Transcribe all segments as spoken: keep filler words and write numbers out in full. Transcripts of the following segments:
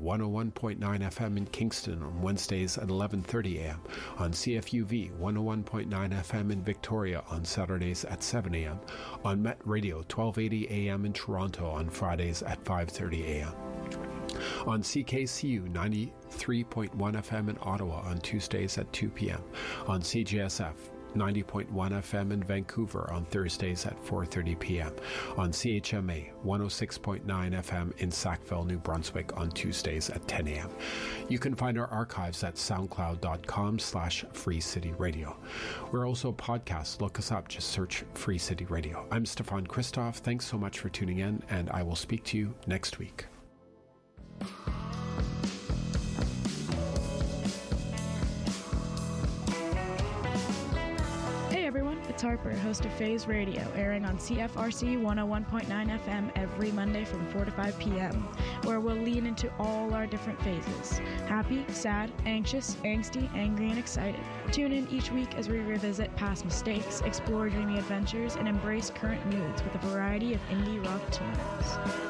one oh one point nine F M in Kingston on Wednesdays at eleven thirty a.m., on C F U V one oh one point nine F M in Victoria on Saturdays at seven a.m., on Met Radio twelve eighty a.m. in Toronto on Fridays at five thirty a.m., on C K C U ninety-three point one F M in Ottawa on Tuesdays at two p.m., on C J S F ninety point one F M in Vancouver on Thursdays at four thirty p.m., on C H M A one oh six point nine F M in Sackville, New Brunswick on Tuesdays at ten a.m. You can find our archives at soundcloud.com slash Free City Radio. We're also podcasts. Look us up. Just search Free City Radio. I'm Stefan Christoff. Thanks so much for tuning in, and I will speak to you next week. It's Harper, host of Phase Radio, airing on C F R C one oh one point nine F M every Monday from four to five p.m., where we'll lean into all our different phases: happy, sad, anxious, angsty, angry, and excited. Tune in each week as we revisit past mistakes, explore dreamy adventures, and embrace current moods with a variety of indie rock tunes.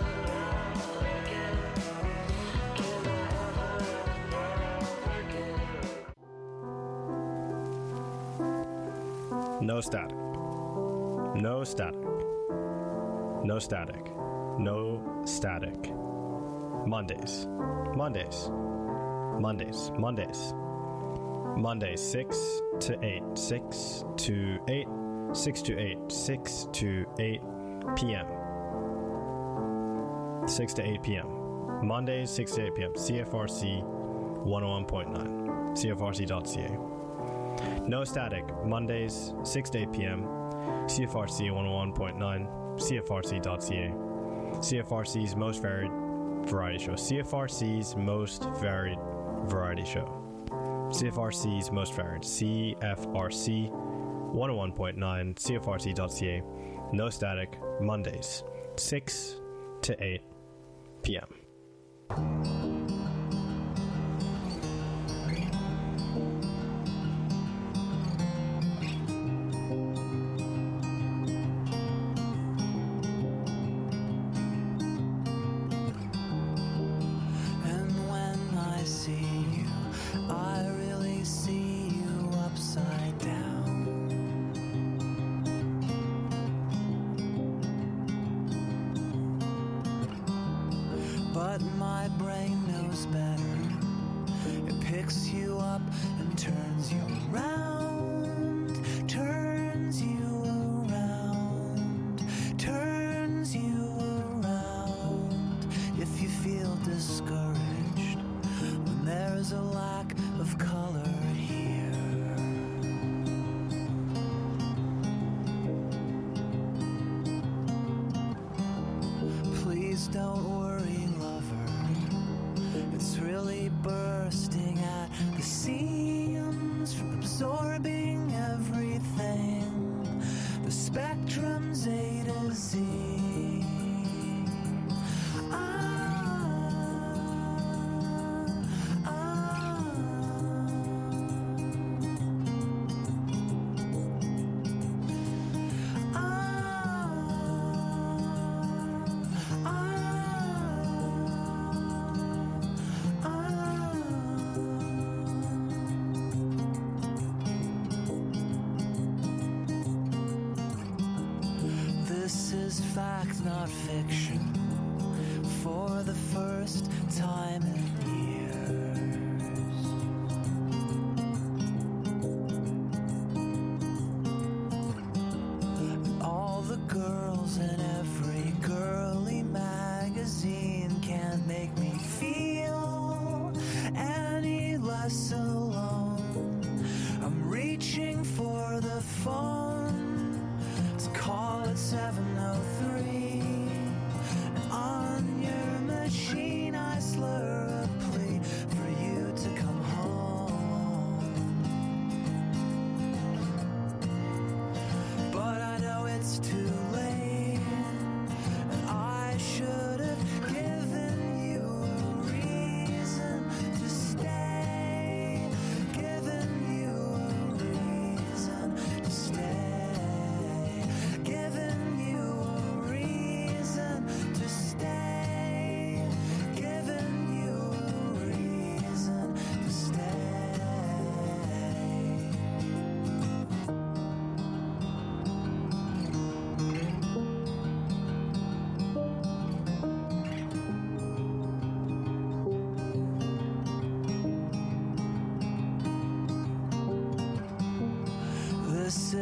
No static. No static. No static. No static. Mondays. Mondays. Mondays. Mondays. Mondays, six to eight. six to eight. six to eight. six to eight p.m. six to eight p.m. Mondays, six to eight p.m. C F R C one oh one point nine. C F R C dot C A. No static. Mondays, six to eight p.m. C F R C one oh one point nine. C F R C dot C A. C F R C's most varied variety show. C F R C's most varied variety show. C F R C's most varied. C F R C one oh one point nine. C F R C dot C A. No static. Mondays, six to eight p.m. But my brain knows better. It picks you up and turns you around, turns you around, turns you around. If you feel discouraged when there's a lack of color here, please don't worry, it's really bursting at the seams, absorbing everything. The spectrum's A to Z. Ah, ah. This is fact, not fiction, for the first time in years. All the girls in every girly magazine can't make me feel any less alone. I'm reaching for the phone, call it seven oh three,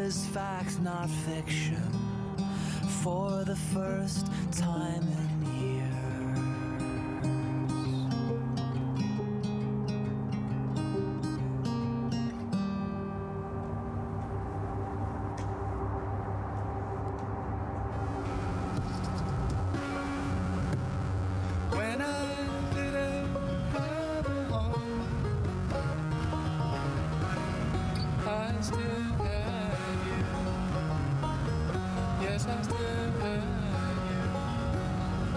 is fact, not fiction, for the first time in years. When I didn't have a home, I still had you. Yes, I still had you.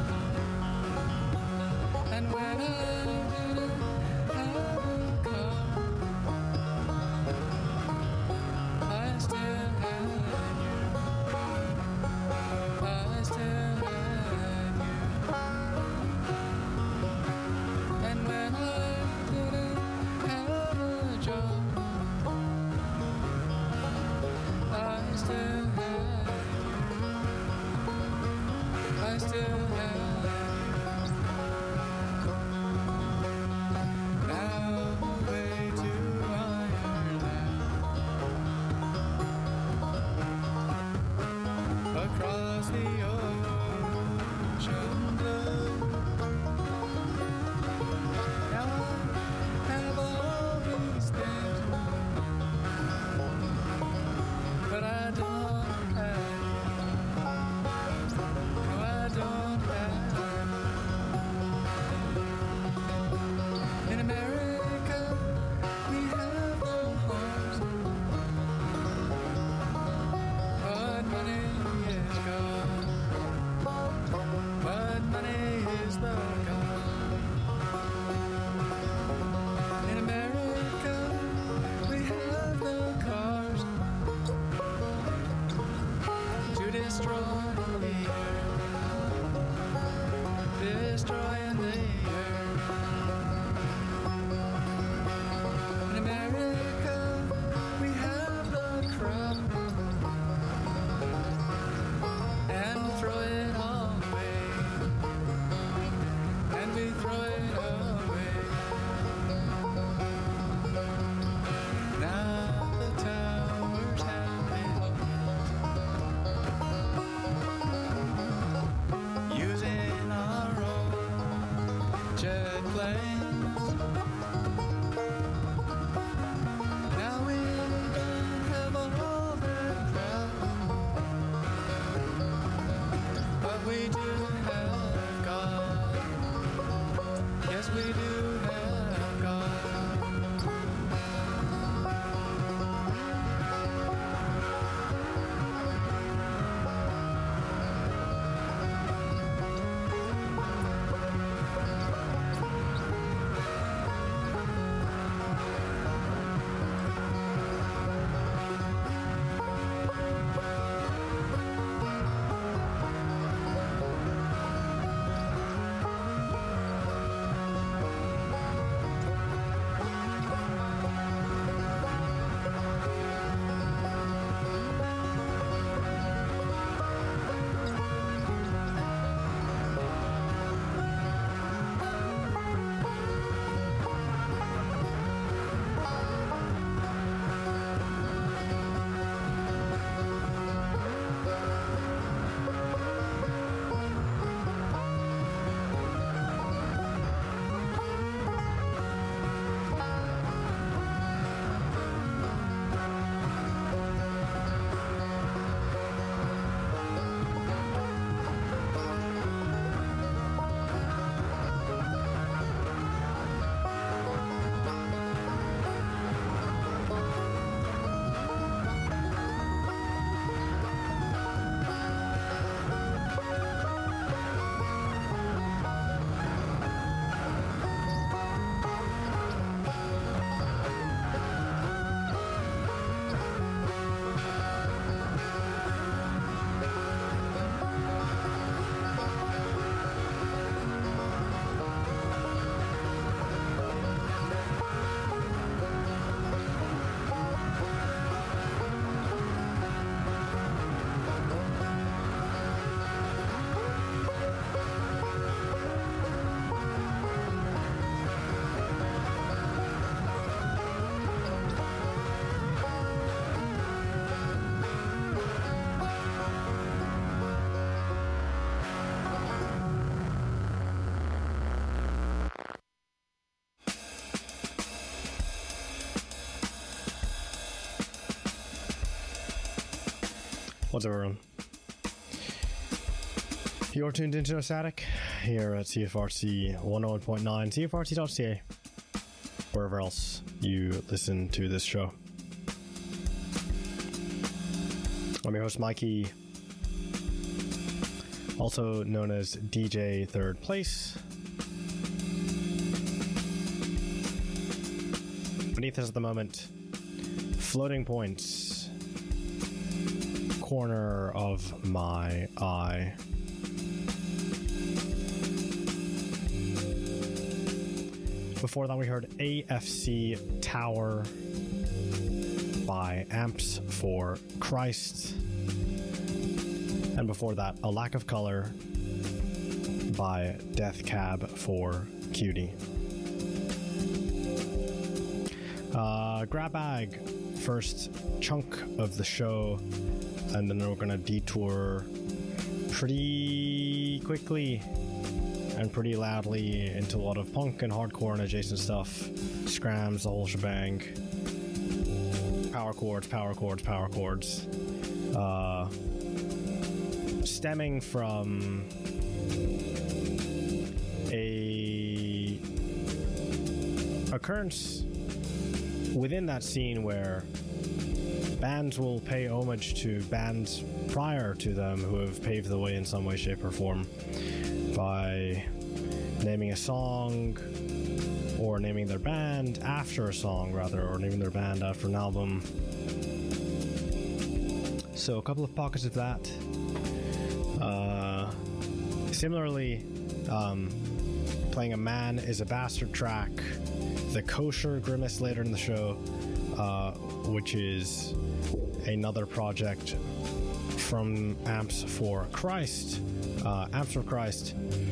What's up, everyone? You're tuned into No Static here at C F R C one oh one point nine, C F R C dot C A, wherever else you listen to this show. I'm your host, Mikey, also known as D J Third Place. Beneath us at the moment, Floating Points, corner of my eye. Before that, we heard A F C Tower by Amps for Christ. And before that, A Lack of Color by Death Cab for Cutie. Uh, grab bag, first chunk of the show, and then we're gonna detour pretty quickly and pretty loudly into a lot of punk and hardcore and adjacent stuff, scrams, the whole shebang, power chords, power chords, power chords, uh, stemming from a occurrence within that scene where bands will pay homage to bands prior to them who have paved the way in some way, shape, or form by naming a song or naming their band after a song, rather, or naming their band after an album. So a couple of pockets of that. Uh, similarly, um, playing a Man is a Bastard track, the Kosher Grimace later in the show, uh, which is another project from Amps for Christ. Uh, Amps for Christ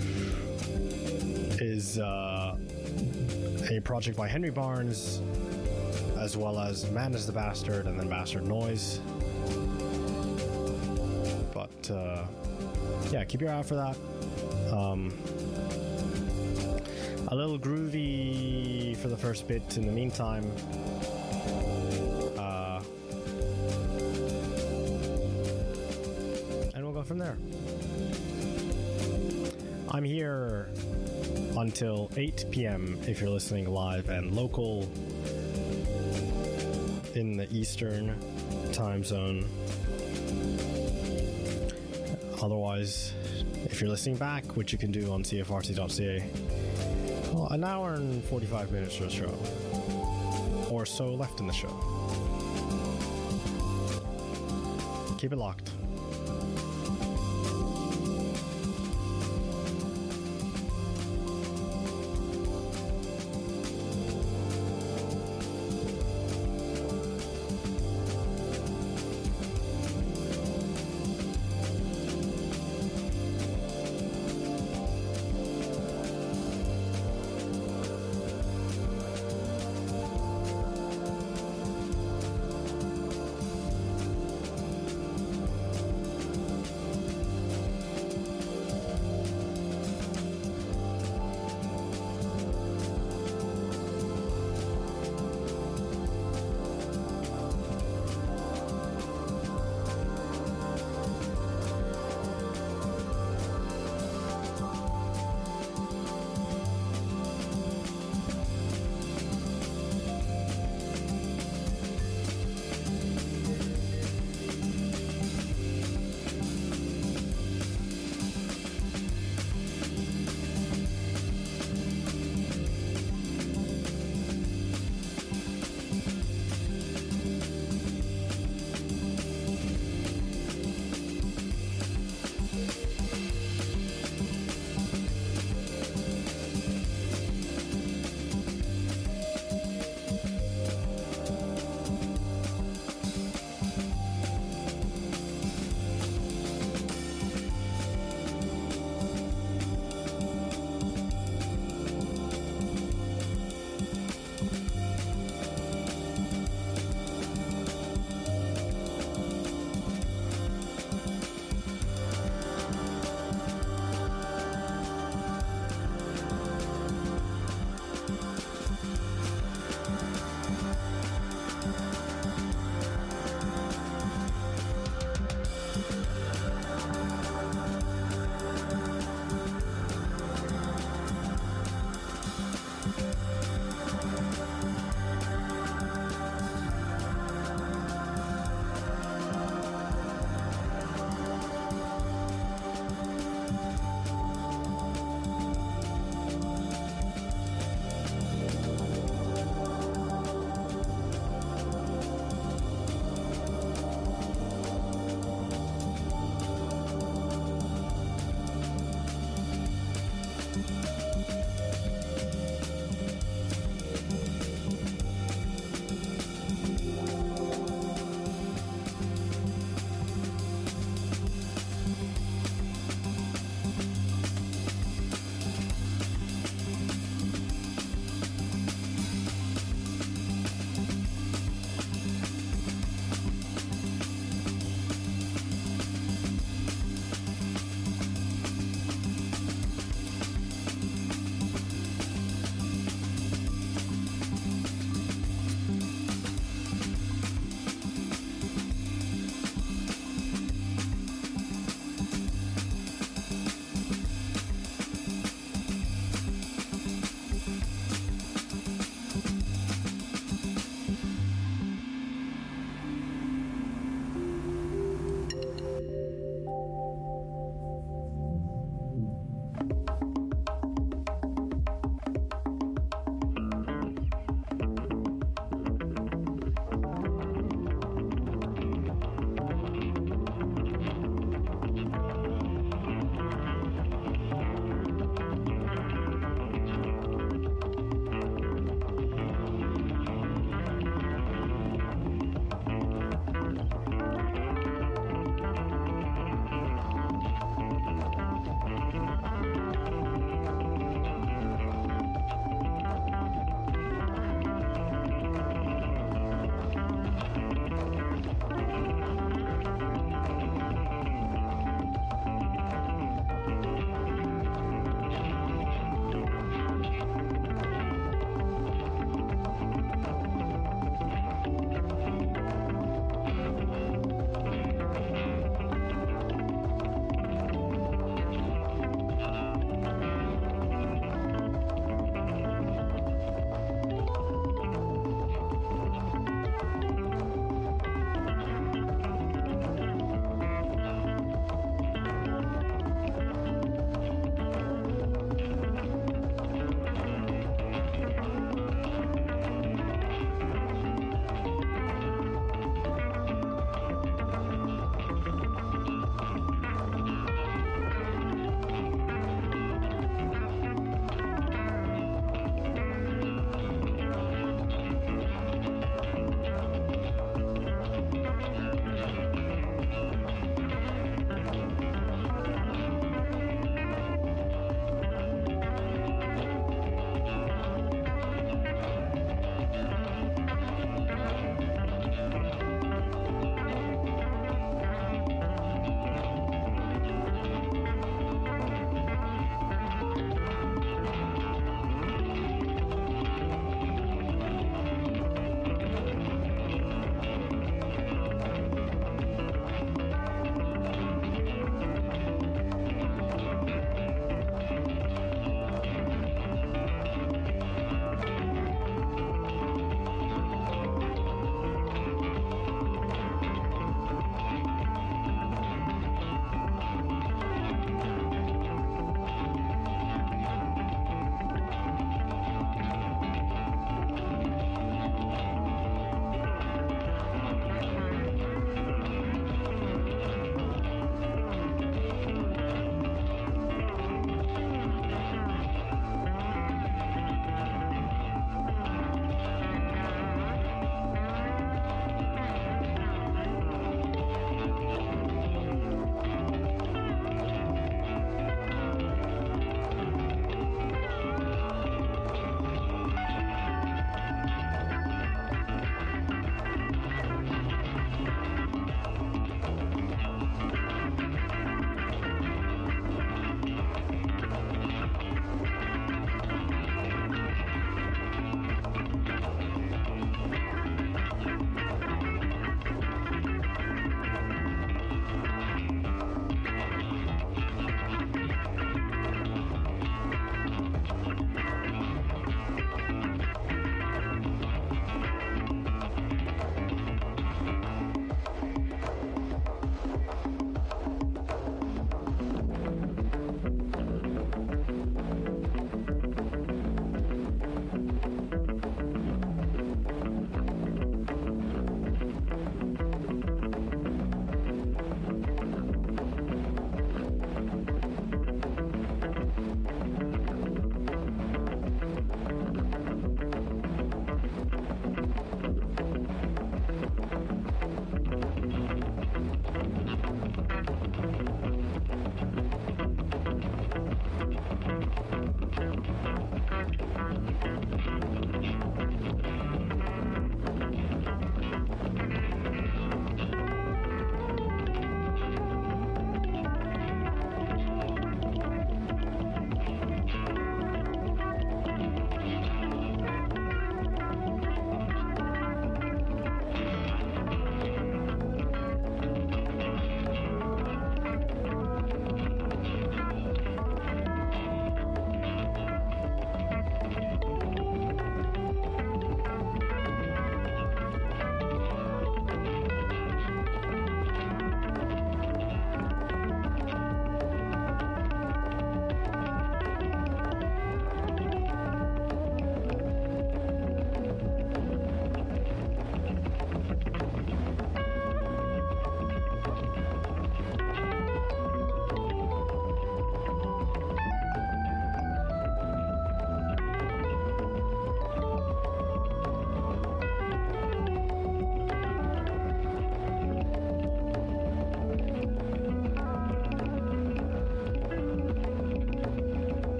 is uh, a project by Henry Barnes, as well as Man is the Bastard and then Bastard Noise. But uh, yeah, keep your eye out for that. Um, a little groovy for the first bit in the meantime. Uh, and we'll go from there. I'm here until eight p.m. if you're listening live and local in the Eastern time zone. Otherwise, if you're listening back, which you can do on C F R C dot C A, well, an hour and forty-five minutes or so, or so left in the show. Keep it locked.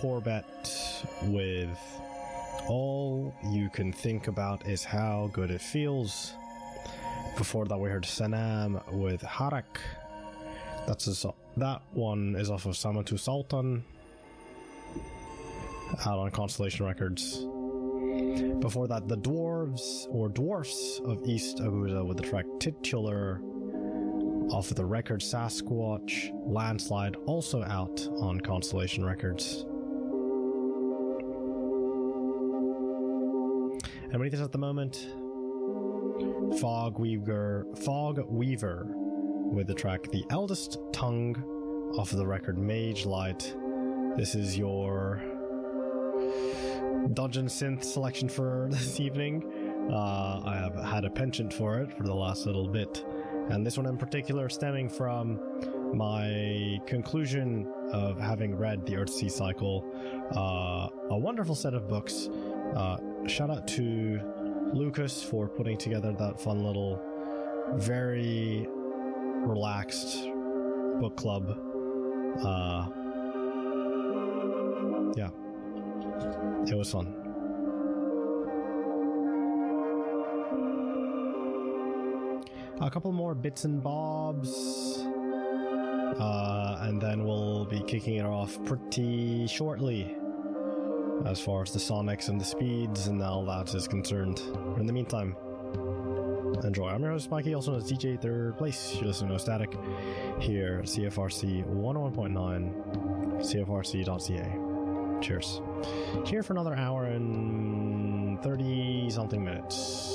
Corbett with All You Can Think About Is How Good It Feels. Before that we heard Sanam with Harak. That's a, that one is off of Samatu Sultan, out on Constellation Records. Before that, the Dwarves, or Dwarfs of East Aguda with the track Titular, off of the record Sasquatch Landslide, also out on Constellation Records. And beneath us at the moment, Fog Weaver, Fog Weaver with the track The Eldest Tongue, off of the record Mage Light. This is your Dungeon Synth selection for this evening. Uh, I have had a penchant for it for the last little bit, and this one in particular stemming from my conclusion of having read the Earthsea Cycle, uh, a wonderful set of books. Uh, shout out to Lucas for putting together that fun little, very relaxed book club. Uh, yeah, it was fun. A couple more bits and bobs, uh, and then we'll be kicking it off pretty shortly as far as the sonics and the speeds and all that is concerned. In the meantime, enjoy. I'm your host, Mikey, also known as D J Third Place. You're listening to No Static here at C F R C one oh one point nine, C F R C dot C A. Cheers. Here for another hour and thirty something minutes.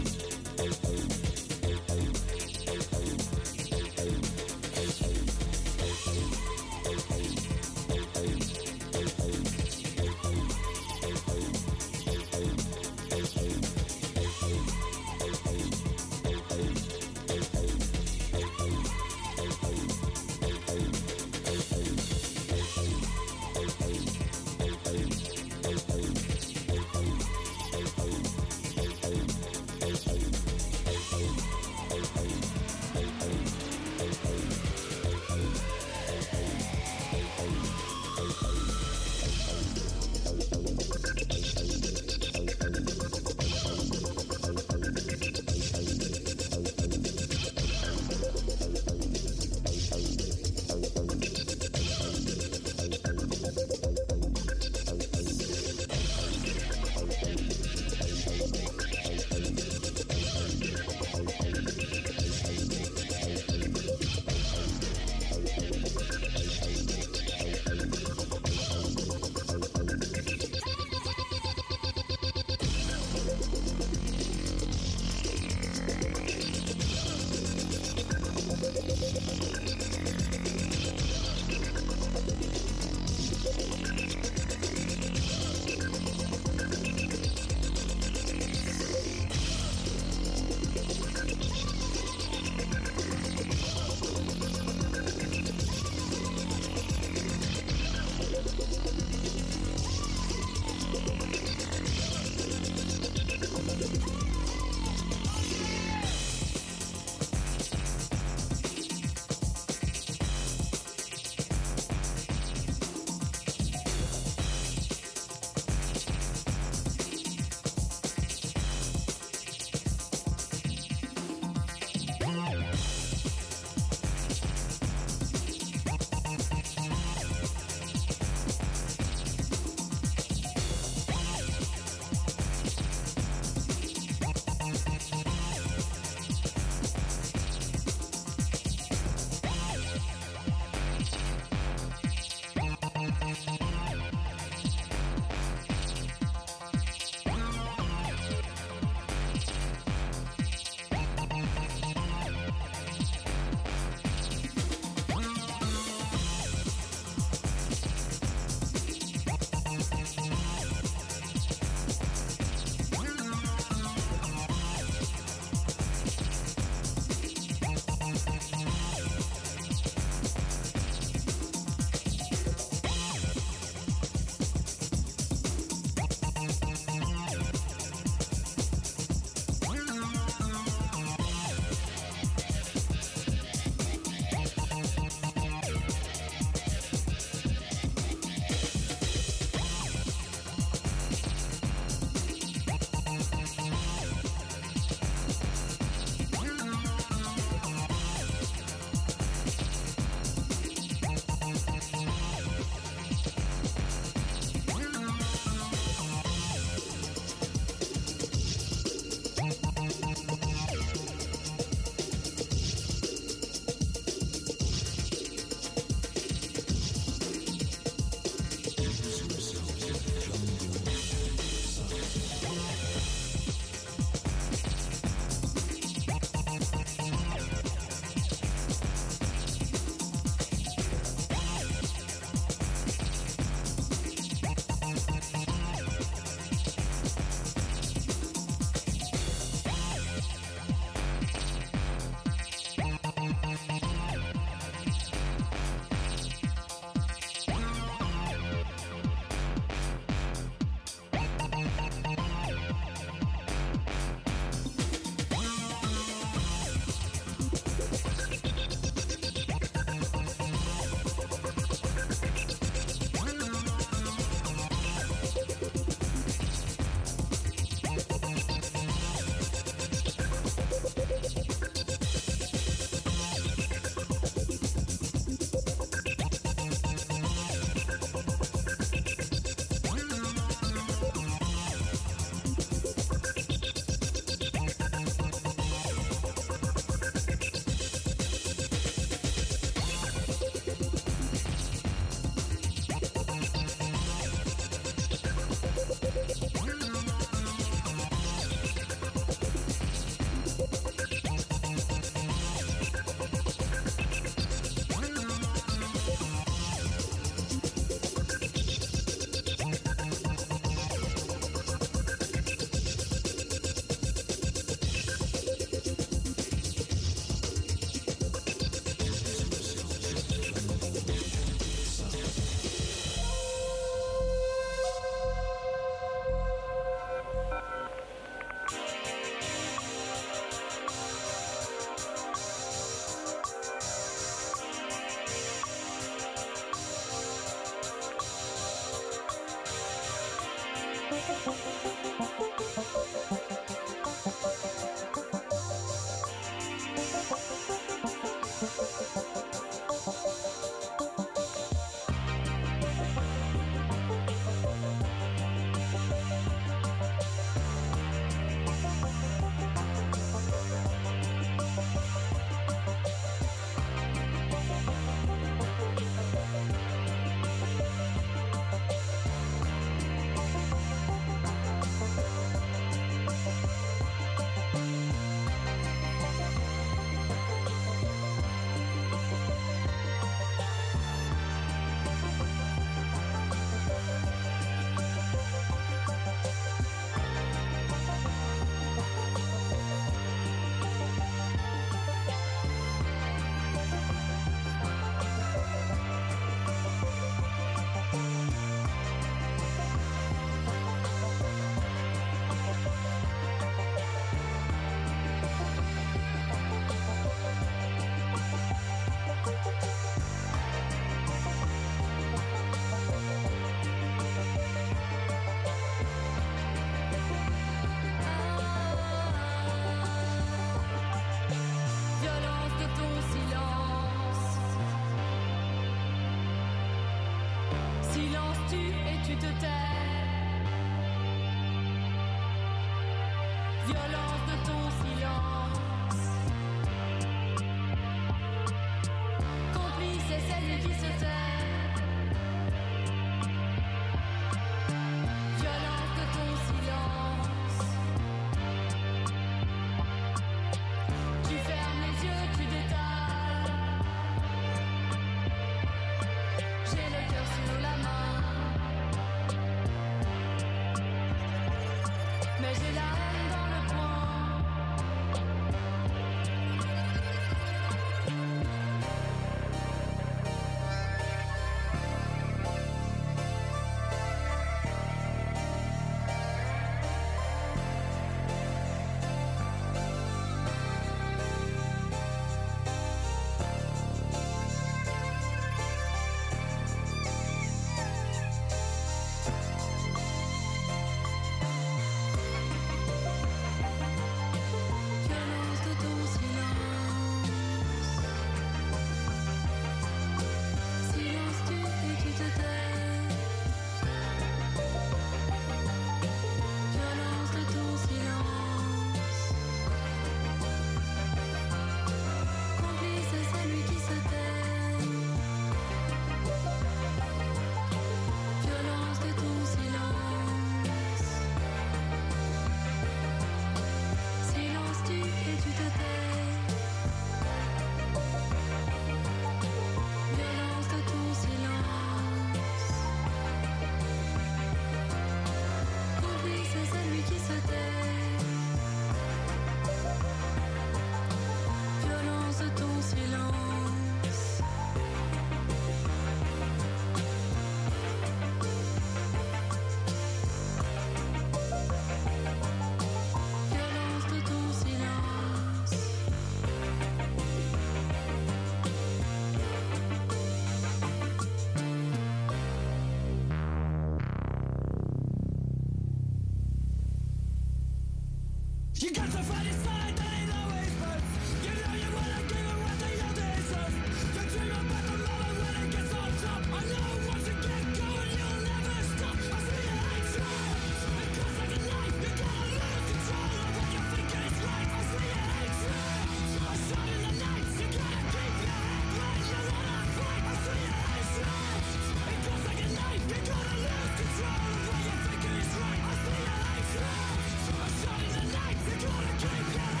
Keep your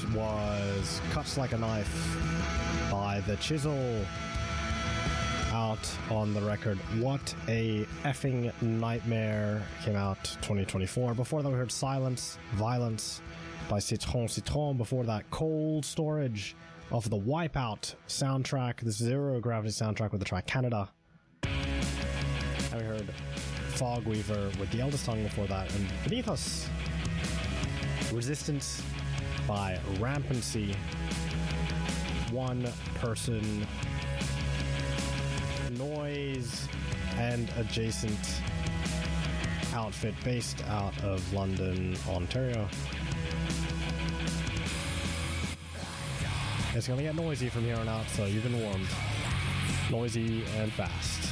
was Cuts Like a Knife by The Chisel, out on the record What a Effing Nightmare, came out twenty twenty-four. Before that we heard Silence, Violence by Citron Citron. Before that, Cold Storage off of the Wipeout soundtrack, the Zero Gravity soundtrack, with the track Canada. And we heard Fogweaver with The Eldest Tongue before that. And beneath us, Resistance by Rampancy, one person noise and adjacent outfit based out of London, Ontario. It's gonna get noisy from here on out, so you've been warned. Noisy and fast.